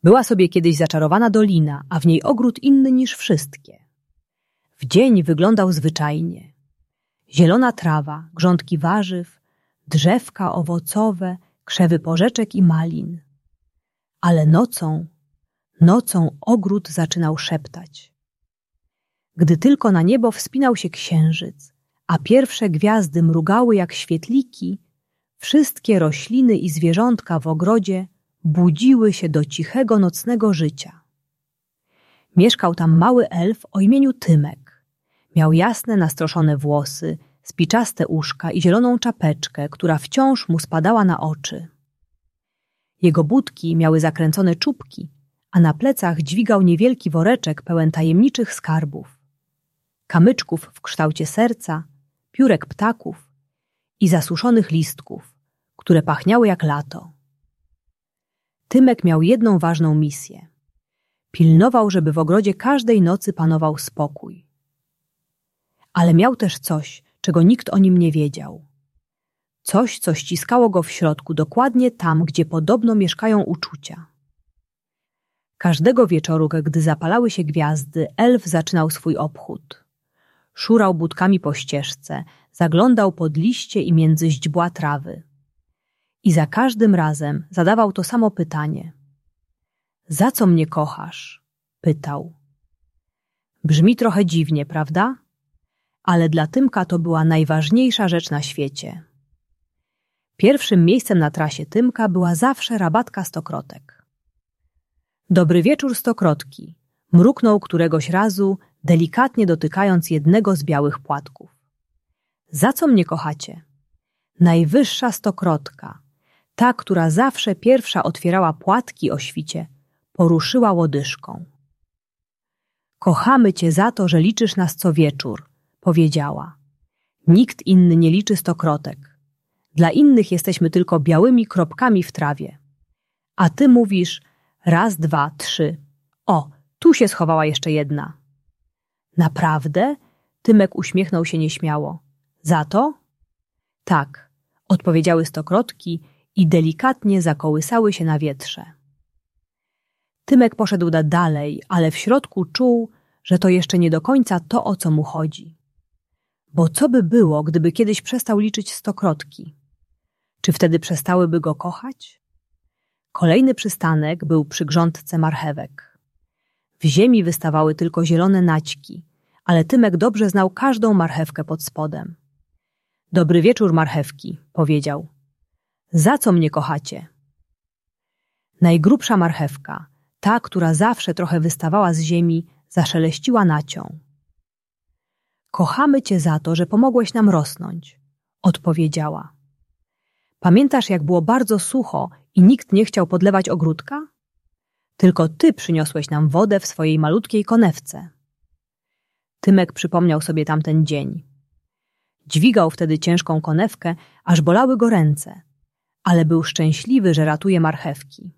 Była sobie kiedyś zaczarowana dolina, a w niej ogród inny niż wszystkie. W dzień wyglądał zwyczajnie. Zielona trawa, grządki warzyw, drzewka owocowe, krzewy porzeczek i malin. Ale nocą ogród zaczynał szeptać. Gdy tylko na niebo wspinał się księżyc, a pierwsze gwiazdy mrugały jak świetliki, wszystkie rośliny i zwierzątka w ogrodzie budziły się do cichego nocnego życia. Mieszkał tam mały elf o imieniu Tymek. Miał jasne, nastroszone włosy, spiczaste uszka i zieloną czapeczkę, która wciąż mu spadała na oczy. Jego budki miały zakręcone czubki, a na plecach dźwigał niewielki woreczek pełen tajemniczych skarbów. Kamyczków w kształcie serca, piórek ptaków i zasuszonych listków, które pachniały jak lato. Tymek miał jedną ważną misję. Pilnował, żeby w ogrodzie każdej nocy panował spokój. Ale miał też coś, czego nikt o nim nie wiedział. Coś, co ściskało go w środku, dokładnie tam, gdzie podobno mieszkają uczucia. Każdego wieczoru, gdy zapalały się gwiazdy, elf zaczynał swój obchód. Szurał budkami po ścieżce, zaglądał pod liście i między źdźbła trawy. I za każdym razem zadawał to samo pytanie. Za co mnie kochasz? Pytał. Brzmi trochę dziwnie, prawda? Ale dla Tymka to była najważniejsza rzecz na świecie. Pierwszym miejscem na trasie Tymka była zawsze rabatka stokrotek. Dobry wieczór, stokrotki, mruknął któregoś razu, delikatnie dotykając jednego z białych płatków. Za co mnie kochacie? Najwyższa stokrotka, ta, która zawsze pierwsza otwierała płatki o świcie, poruszyła łodyżką. Kochamy cię za to, że liczysz nas co wieczór, powiedziała. Nikt inny nie liczy stokrotek. Dla innych jesteśmy tylko białymi kropkami w trawie. A ty mówisz raz, dwa, trzy. O, tu się schowała jeszcze jedna. Naprawdę? Tymek uśmiechnął się nieśmiało. Za to? Tak, odpowiedziały stokrotki i delikatnie zakołysały się na wietrze. Tymek poszedł dalej, ale w środku czuł, że to jeszcze nie do końca to, o co mu chodzi. Bo co by było, gdyby kiedyś przestał liczyć stokrotki? Czy wtedy przestałyby go kochać? Kolejny przystanek był przy grządce marchewek. W ziemi wystawały tylko zielone naćki, ale Tymek dobrze znał każdą marchewkę pod spodem. Dobry wieczór, marchewki, powiedział. Za co mnie kochacie? Najgrubsza marchewka, ta, która zawsze trochę wystawała z ziemi, zaszeleściła nacią. Kochamy cię za to, że pomogłeś nam rosnąć, odpowiedziała. Pamiętasz, jak było bardzo sucho i nikt nie chciał podlewać ogródka? Tylko ty przyniosłeś nam wodę w swojej malutkiej konewce. Tymek przypomniał sobie tamten dzień. Dźwigał wtedy ciężką konewkę, aż bolały go ręce, ale był szczęśliwy, że ratuje marchewki.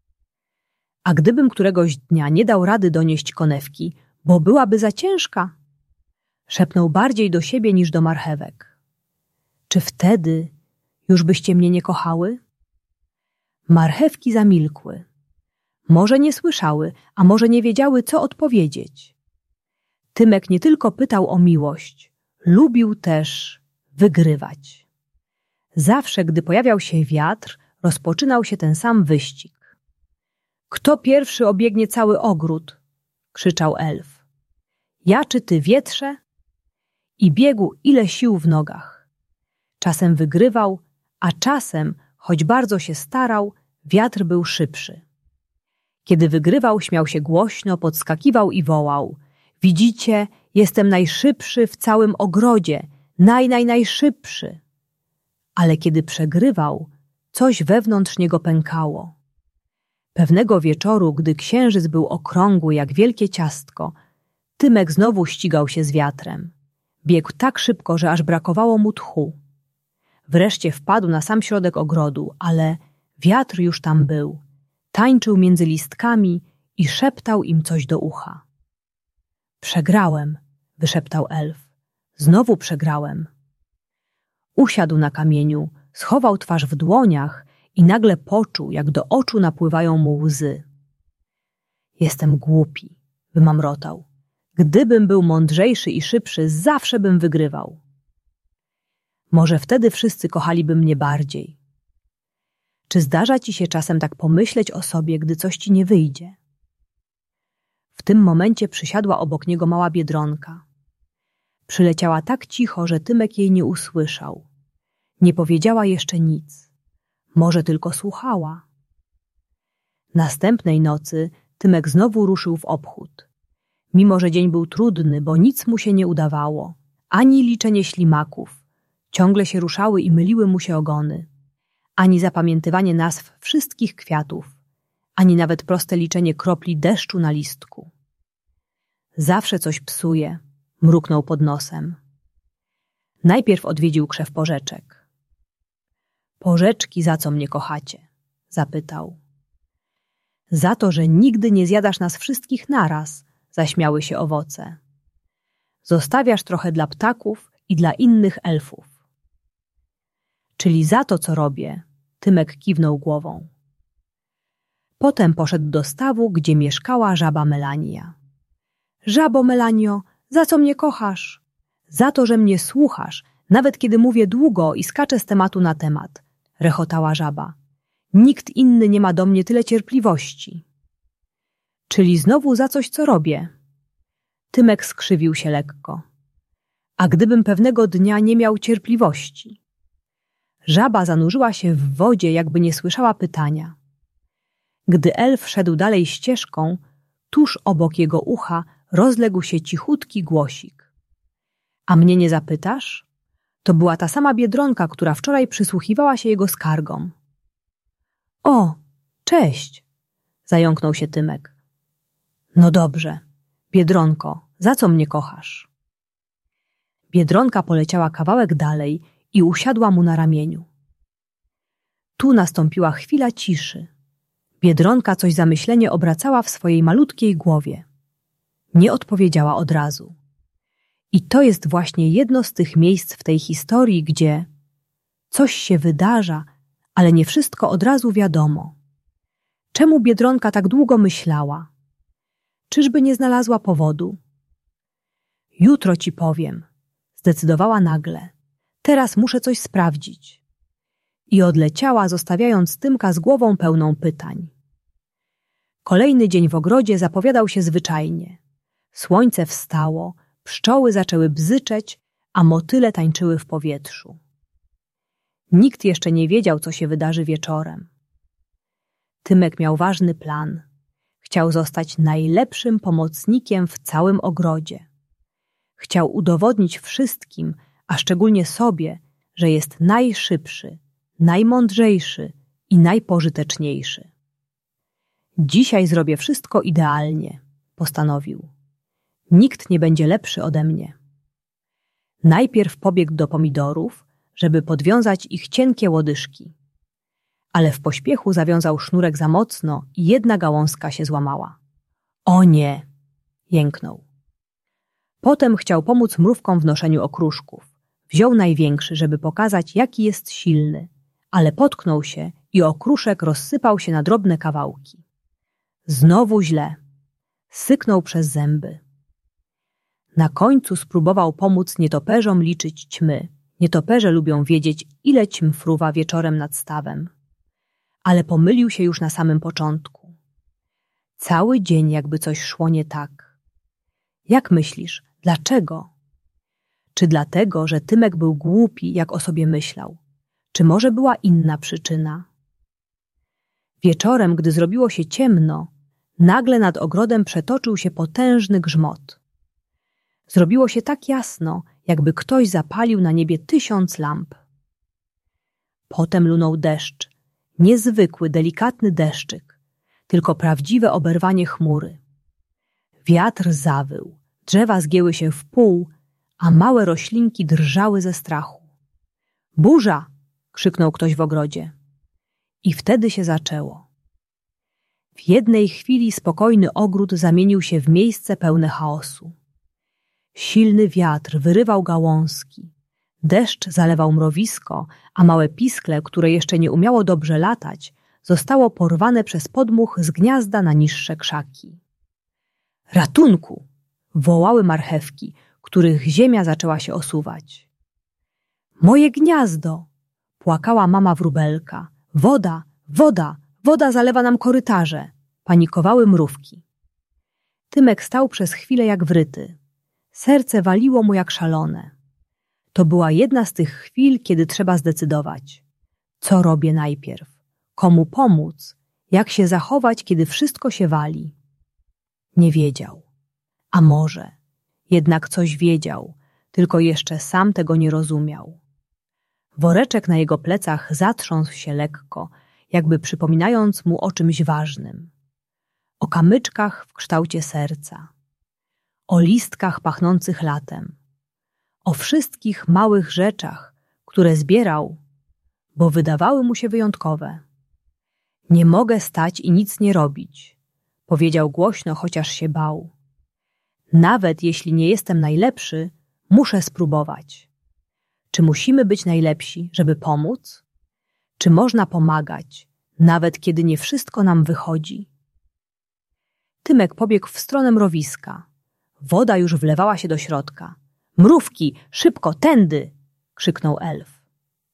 A gdybym któregoś dnia nie dał rady donieść konewki, bo byłaby za ciężka, szepnął bardziej do siebie niż do marchewek. Czy wtedy już byście mnie nie kochały? Marchewki zamilkły. Może nie słyszały, a może nie wiedziały, co odpowiedzieć. Tymek nie tylko pytał o miłość, lubił też wygrywać. Zawsze, gdy pojawiał się wiatr, rozpoczynał się ten sam wyścig. Kto pierwszy obiegnie cały ogród? Krzyczał elf. Ja czy ty, wietrze? I biegł ile sił w nogach. Czasem wygrywał, a czasem, choć bardzo się starał, wiatr był szybszy. Kiedy wygrywał, śmiał się głośno, podskakiwał i wołał. Widzicie, jestem najszybszy w całym ogrodzie, najszybszy. Ale kiedy przegrywał, coś wewnątrz niego pękało. Pewnego wieczoru, gdy księżyc był okrągły jak wielkie ciastko, Tymek znowu ścigał się z wiatrem. Biegł tak szybko, że aż brakowało mu tchu. Wreszcie wpadł na sam środek ogrodu, ale wiatr już tam był. Tańczył między listkami i szeptał im coś do ucha. Przegrałem, wyszeptał elf. Znowu przegrałem. Usiadł na kamieniu, schował twarz w dłoniach i nagle poczuł, jak do oczu napływają mu łzy. Jestem głupi, wymamrotał. Gdybym był mądrzejszy i szybszy, zawsze bym wygrywał. Może wtedy wszyscy kochaliby mnie bardziej. Czy zdarza ci się czasem tak pomyśleć o sobie, gdy coś ci nie wyjdzie? W tym momencie przysiadła obok niego mała biedronka. Przyleciała tak cicho, że Tymek jej nie usłyszał. Nie powiedziała jeszcze nic. Może tylko słuchała. Następnej nocy Tymek znowu ruszył w obchód. Mimo że dzień był trudny, bo nic mu się nie udawało, ani liczenie ślimaków, ciągle się ruszały i myliły mu się ogony, ani zapamiętywanie nazw wszystkich kwiatów, ani nawet proste liczenie kropli deszczu na listku. Zawsze coś psuje, mruknął pod nosem. Najpierw odwiedził krzew porzeczek. Porzeczki, za co mnie kochacie? Zapytał. Za to, że nigdy nie zjadasz nas wszystkich naraz, zaśmiały się owoce. Zostawiasz trochę dla ptaków i dla innych elfów. Czyli za to, co robię, Tymek kiwnął głową. Potem poszedł do stawu, gdzie mieszkała żaba Melania. Żabo Melanio, za co mnie kochasz? Za to, że mnie słuchasz, nawet kiedy mówię długo i skaczę z tematu na temat, rechotała żaba. Nikt inny nie ma do mnie tyle cierpliwości. Czyli znowu za coś, co robię. Tymek skrzywił się lekko. A gdybym pewnego dnia nie miał cierpliwości? Żaba zanurzyła się w wodzie, jakby nie słyszała pytania. Gdy elf szedł dalej ścieżką, tuż obok jego ucha rozległ się cichutki głosik. A mnie nie zapytasz? To była ta sama biedronka, która wczoraj przysłuchiwała się jego skargom. O, cześć! Zająknął się Tymek. No dobrze, Biedronko, za co mnie kochasz? Biedronka poleciała kawałek dalej i usiadła mu na ramieniu. Tu nastąpiła chwila ciszy. Biedronka coś zamyślenie obracała w swojej malutkiej głowie. Nie odpowiedziała od razu. I to jest właśnie jedno z tych miejsc w tej historii, gdzie coś się wydarza, ale nie wszystko od razu wiadomo. Czemu Biedronka tak długo myślała? Czyżby nie znalazła powodu? Jutro ci powiem, zdecydowała nagle. Teraz muszę coś sprawdzić. I odleciała, zostawiając Tymka z głową pełną pytań. Kolejny dzień w ogrodzie zapowiadał się zwyczajnie. Słońce wstało, pszczoły zaczęły bzyczeć, a motyle tańczyły w powietrzu. Nikt jeszcze nie wiedział, co się wydarzy wieczorem. Tymek miał ważny plan. Chciał zostać najlepszym pomocnikiem w całym ogrodzie. Chciał udowodnić wszystkim, a szczególnie sobie, że jest najszybszy, najmądrzejszy i najpożyteczniejszy. Dzisiaj zrobię wszystko idealnie, postanowił. Nikt nie będzie lepszy ode mnie. Najpierw pobiegł do pomidorów, żeby podwiązać ich cienkie łodyżki. Ale w pośpiechu zawiązał sznurek za mocno i jedna gałązka się złamała. O nie! Jęknął. Potem chciał pomóc mrówkom w noszeniu okruszków. Wziął największy, żeby pokazać, jaki jest silny, ale potknął się i okruszek rozsypał się na drobne kawałki. Znowu źle. Syknął przez zęby. Na końcu spróbował pomóc nietoperzom liczyć ćmy. Nietoperze lubią wiedzieć, ile ćm fruwa wieczorem nad stawem. Ale pomylił się już na samym początku. Cały dzień jakby coś szło nie tak. Jak myślisz, dlaczego? Czy dlatego, że Tymek był głupi, jak o sobie myślał? Czy może była inna przyczyna? Wieczorem, gdy zrobiło się ciemno, nagle nad ogrodem przetoczył się potężny grzmot. Zrobiło się tak jasno, jakby ktoś zapalił na niebie 1000 lamp. Potem lunął deszcz, niezwykły, delikatny deszczyk, tylko prawdziwe oberwanie chmury. Wiatr zawył, drzewa zgięły się w pół, a małe roślinki drżały ze strachu. Burza! Krzyknął ktoś w ogrodzie. I wtedy się zaczęło. W jednej chwili spokojny ogród zamienił się w miejsce pełne chaosu. Silny wiatr wyrywał gałązki. Deszcz zalewał mrowisko, a małe piskle, które jeszcze nie umiało dobrze latać, zostało porwane przez podmuch z gniazda na niższe krzaki. Ratunku! Wołały marchewki, których ziemia zaczęła się osuwać. Moje gniazdo! Płakała mama wróbelka. Woda, woda, woda zalewa nam korytarze! Panikowały mrówki. Tymek stał przez chwilę jak wryty. Serce waliło mu jak szalone. To była jedna z tych chwil, kiedy trzeba zdecydować. Co robię najpierw? Komu pomóc? Jak się zachować, kiedy wszystko się wali? Nie wiedział. A może? Jednak coś wiedział, tylko jeszcze sam tego nie rozumiał. Woreczek na jego plecach zatrząsł się lekko, jakby przypominając mu o czymś ważnym. O kamyczkach w kształcie serca. O listkach pachnących latem. O wszystkich małych rzeczach, które zbierał, bo wydawały mu się wyjątkowe. Nie mogę stać i nic nie robić, powiedział głośno, chociaż się bał. Nawet jeśli nie jestem najlepszy, muszę spróbować. Czy musimy być najlepsi, żeby pomóc? Czy można pomagać, nawet kiedy nie wszystko nam wychodzi? Tymek pobiegł w stronę mrowiska. Woda już wlewała się do środka. Mrówki, szybko, tędy! Krzyknął elf.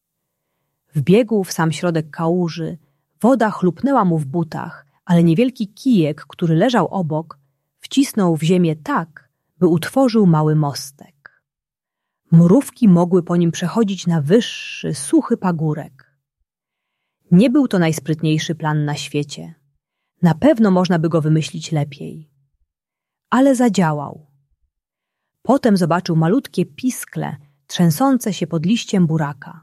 Wbiegł w sam środek kałuży. Woda chlupnęła mu w butach, ale niewielki kijek, który leżał obok, wcisnął w ziemię tak, by utworzył mały mostek. Mrówki mogły po nim przechodzić na wyższy, suchy pagórek. Nie był to najsprytniejszy plan na świecie. Na pewno można by go wymyślić lepiej. Ale zadziałał. Potem zobaczył malutkie piskle trzęsące się pod liściem buraka.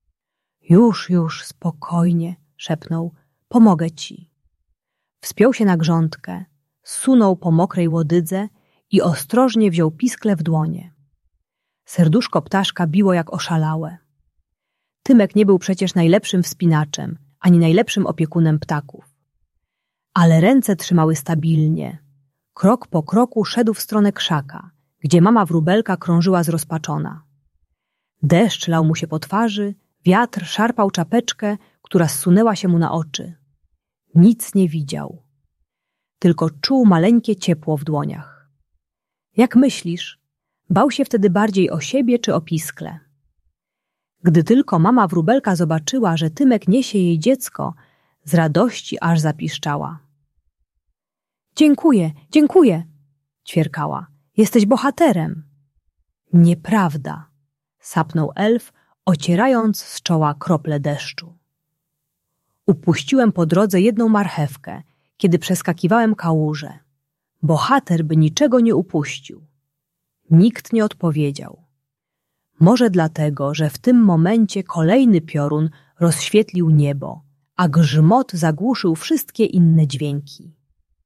Już, spokojnie, szepnął. Pomogę ci. Wspiął się na grządkę, zsunął po mokrej łodydze i ostrożnie wziął piskle w dłonie. Serduszko ptaszka biło jak oszalałe. Tymek nie był przecież najlepszym wspinaczem, ani najlepszym opiekunem ptaków. Ale ręce trzymały stabilnie. Krok po kroku szedł w stronę krzaka, gdzie mama wróbelka krążyła zrozpaczona. Deszcz lał mu się po twarzy, wiatr szarpał czapeczkę, która zsunęła się mu na oczy. Nic nie widział. Tylko czuł maleńkie ciepło w dłoniach. Jak myślisz, bał się wtedy bardziej o siebie czy o piskle? Gdy tylko mama wróbelka zobaczyła, że Tymek niesie jej dziecko, z radości aż zapiszczała. Dziękuję, ćwierkała. Jesteś bohaterem. Nieprawda, sapnął elf, ocierając z czoła krople deszczu. Upuściłem po drodze jedną marchewkę, kiedy przeskakiwałem kałużę. Bohater by niczego nie upuścił. Nikt nie odpowiedział. Może dlatego, że w tym momencie kolejny piorun rozświetlił niebo, a grzmot zagłuszył wszystkie inne dźwięki.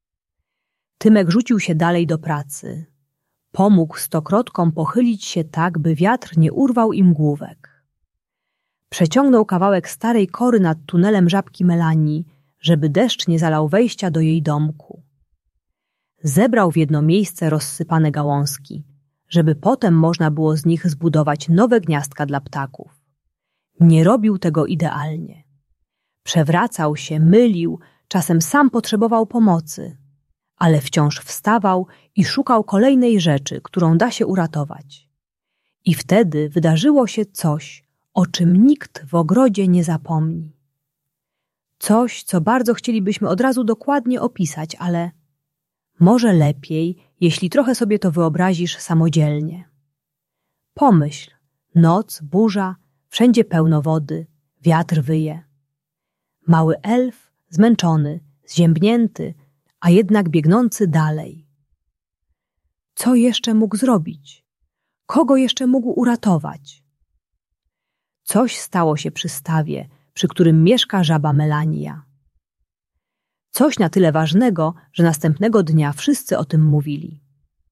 Tymek rzucił się dalej do pracy. Pomógł stokrotkom pochylić się tak, by wiatr nie urwał im główek. Przeciągnął kawałek starej kory nad tunelem żabki Melanii, żeby deszcz nie zalał wejścia do jej domku. Zebrał w jedno miejsce rozsypane gałązki, żeby potem można było z nich zbudować nowe gniazdka dla ptaków. Nie robił tego idealnie. Przewracał się, mylił, czasem sam potrzebował pomocy, ale wciąż wstawał i szukał kolejnej rzeczy, którą da się uratować. I wtedy wydarzyło się coś, o czym nikt w ogrodzie nie zapomni. Coś, co bardzo chcielibyśmy od razu dokładnie opisać, ale może lepiej, jeśli trochę sobie to wyobrazisz samodzielnie. Pomyśl, noc, burza, wszędzie pełno wody, wiatr wyje. Mały elf, zmęczony, zziębnięty, a jednak biegnący dalej. Co jeszcze mógł zrobić? Kogo jeszcze mógł uratować? Coś stało się przy stawie, przy którym mieszka żaba Melania. Coś na tyle ważnego, że następnego dnia wszyscy o tym mówili.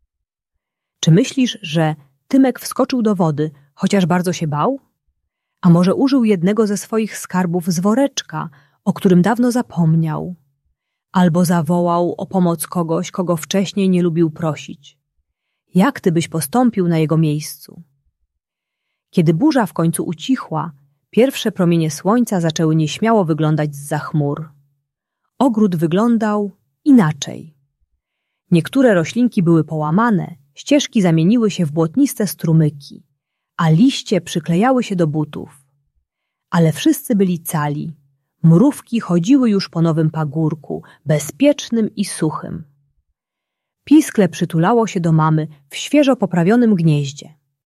Czy myślisz, że Tymek wskoczył do wody, chociaż bardzo się bał? A może użył jednego ze swoich skarbów z woreczka, o którym dawno zapomniał? Albo zawołał o pomoc kogoś, kogo wcześniej nie lubił prosić? Jak ty byś postąpił na jego miejscu? Kiedy burza w końcu ucichła, pierwsze promienie słońca zaczęły nieśmiało wyglądać zza chmur. Ogród wyglądał inaczej. Niektóre roślinki były połamane, ścieżki zamieniły się w błotniste strumyki, a liście przyklejały się do butów. Ale wszyscy byli cali. Mrówki chodziły już po nowym pagórku, bezpiecznym i suchym. Piskle przytulało się do mamy w świeżo poprawionym gnieździe.